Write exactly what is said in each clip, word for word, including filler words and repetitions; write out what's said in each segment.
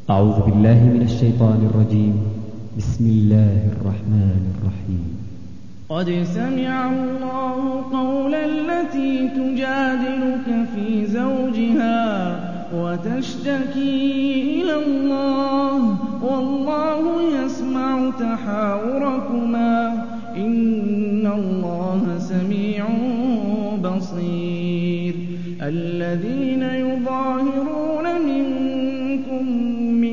أعوذ بالله من الشيطان الرجيم. بسم الله الرحمن الرحيم. قد سمع الله قول التي تجادلك في زوجها وتشتكي إلى الله والله يسمع تحاوركما إن الله سميع بصير. الذين يظاهرون منكم من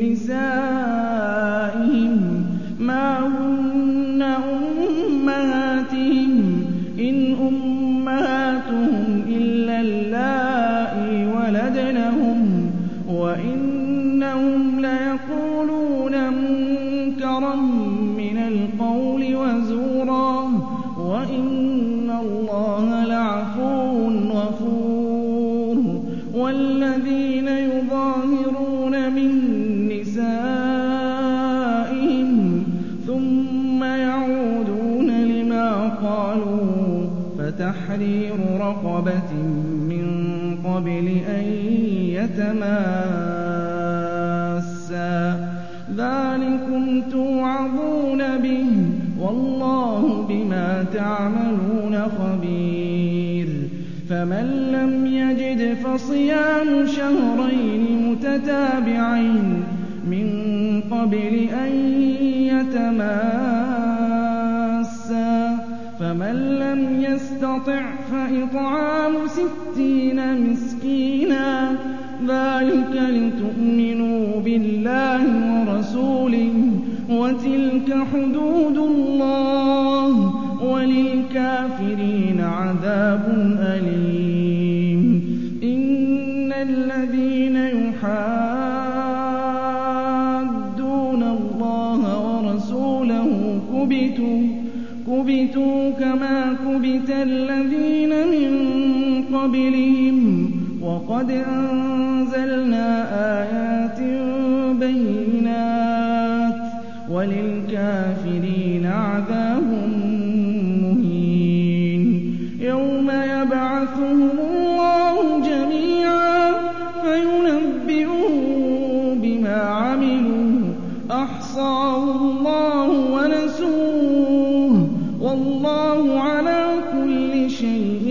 نسائهم ما هن أمهاتهم إن أمهاتهم إلا اللائي ولدنهم وإنهم ليقولون منكرا من القول وزورا وإن الله لعفو غفور. والذين يظاهرون من نسائهم ثم يعودون لما قالوا فتحرير رقبة من قبل أن يتماسا ذلكم توعظون به والله بما تعملون خبير. فمن لم يجد فصيام شهرين متتابعين من قبل أن يتماسا فمن لم يستطع فإطعام ستين مسكينا ذلك لتؤمنوا بالله ورسوله وتلك حدود الله وللكافرين عذاب أليم. إن الذين يحادون الله ورسوله كبتوا كبتوا كما كبت الذين من قبلهم وقد أنزلنا آيات بينات وللكافرين عذاب مهين. يوم يبعثهم الله جميعا فينبئهم بما عملوا أحصاه الله ونسوه والله على كل شيء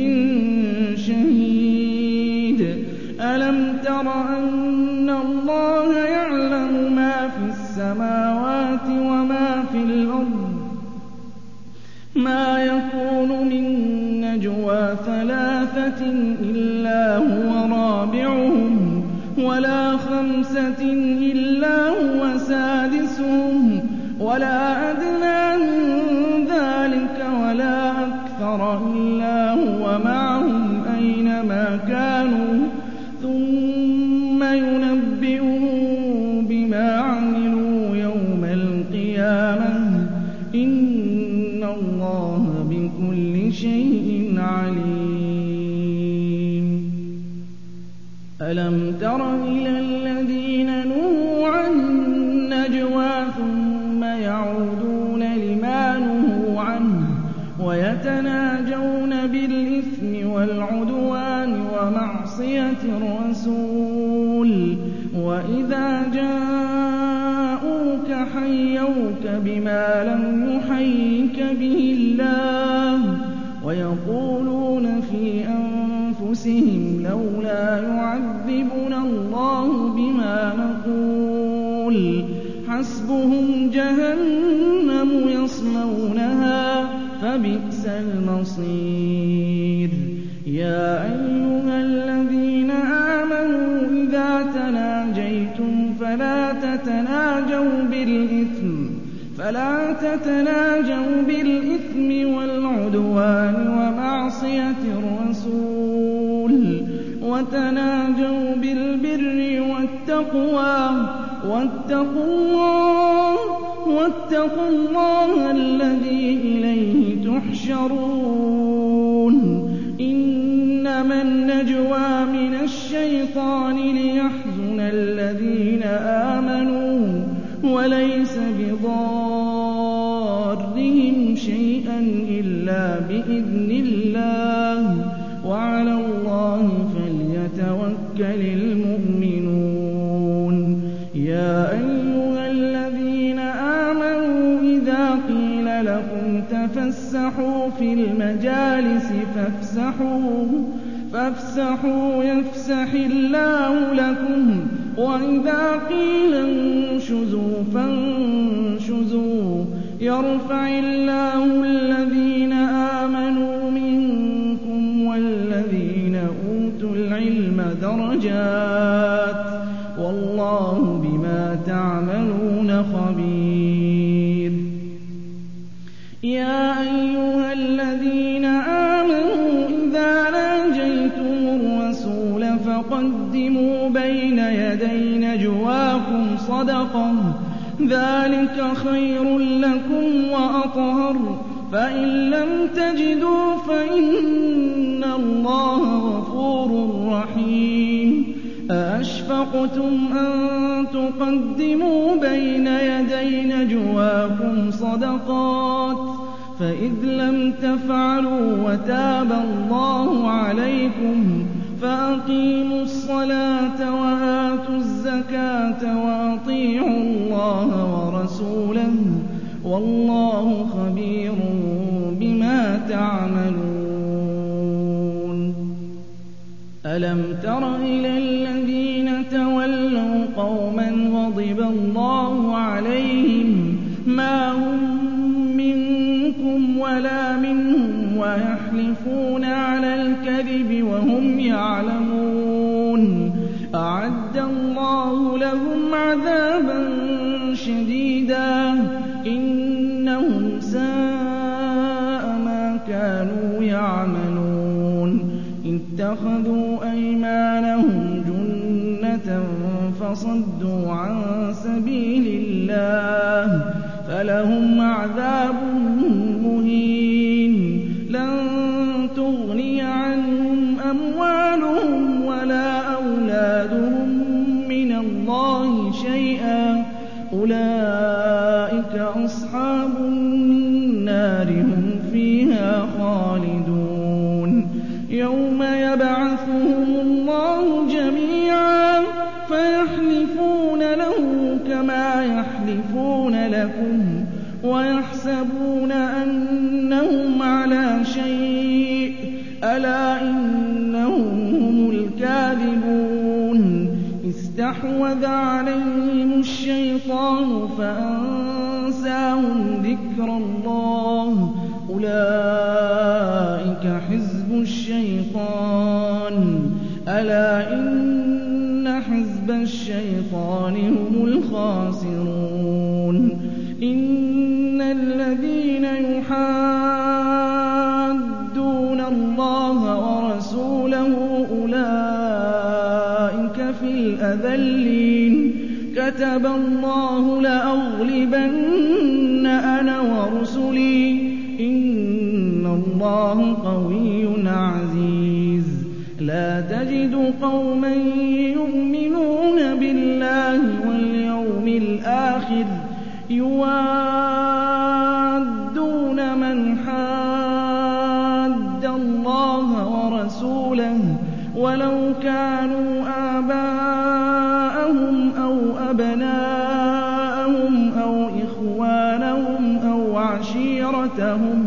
شهيد. ألم تر أن الله يعلم ما في السماوات وما في الأرض ما يكون من نجوى ثلاثة إلا هو رابعهم ولا خمسة إلا هو سادسهم ولا أدنى من ذلك ولا أكثر إلا هو معهم أينما كانوا ثم ينبئهم بما عملوا يوم القيامة إن الله بكل شيء عليم. ألم تر إلى الذين نهوا عن النجوى ثم يعودون لما نهوا عنه ويتناجون بالإثم والعدوان ومعصية الرسول وإذا جاءوك حيوك بما لم يحيك به الله ويقولون في أنفسهم لولا يعذبنا الله بما نقول حسبهم جهنم يصلونها فبئس المصير. يا أيها الذين آمنوا إذا تناجيتم فلا تتناجوا بالإثم فلا تتناجوا بالإثم والعدوان ومعصية الرسول وتناجوا بالبر والتقوى واتقوا الله واتقوا الله الذي إليه تحشرون. إنما النجوى من الشيطان ليحزن الذين آمنوا وليس بضارهم شيئا إلا بإذن الله وعلى الله فليتوكل المؤمنون. يا تفسحوا في المجالس فافسحوا فافسحوا يفسح الله لكم وإذا قيل انشزوا فانشزوا يرفع الله الذين آمنوا منكم والذين أوتوا العلم درجات والله بما تعملون خبير. يا أيها الذين آمنوا إذا ناجيتم الرسول فقدموا بين يدي نجواكم صدقة ذلك خير لكم وأطهر فإن لم تجدوا فإن الله غفور رحيم. أأشفقتم أن تقدموا بين يدي نجواكم صدقات فإذ لم تفعلوا وتاب الله عليكم فأقيموا الصلاة وآتوا الزكاة وأطيعوا الله ورسوله والله خبير بما تعملون. ألم تر إلى الذين تولوا قوما غضب الله عليهم ما هم منكم ولا منهم ويحلفون على الكذب وهم يعلمون أعد الله لهم عذابا شديدا إنهم ساء ما كانوا يعملون. اتخذوا أيمانهم جنة فصدوا عن سبيل الله فلهم عذاب مهين. لن تغني عنهم أموالهم ولا أولادهم من الله شيئا أولئك أصحاب النار هم فيها خالدون. يوم يبعثهم الله جميعا فيحلفون له كما يحلفون لكم ويحسبون أنهم على شيء ألا إنهم هم الكاذبون. استحوذ عليهم الشيطان فأنساهم ذكر الله أولئك حزب الشيطان ألا إن حزب الشيطان هم الخاسرون. إن الذين يحادون الله ورسوله أولئك في الأذلين. كتب الله لأغلبن أنا ورسلي إن الله قوي عزيز. لا تجد قوما يؤمنون بالله واليوم الآخر يوادون من حاد الله ورسوله ولو كانوا آباءهم أو أبناءهم أو إخوانهم أو عشيرتهم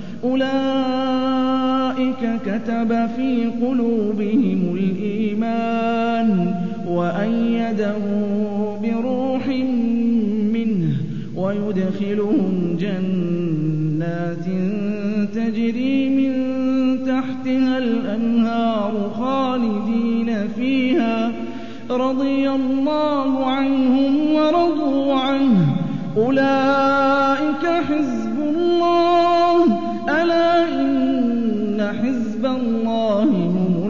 أولئك كتب في قلوبهم الإيمان وأيدهم بروح منه ويدخلهم جنات تجري من تحتها الأنهار خالدين فيها رضي الله عنهم ورضوا عنه أولئك حزب الله ألا إن حزب الله هم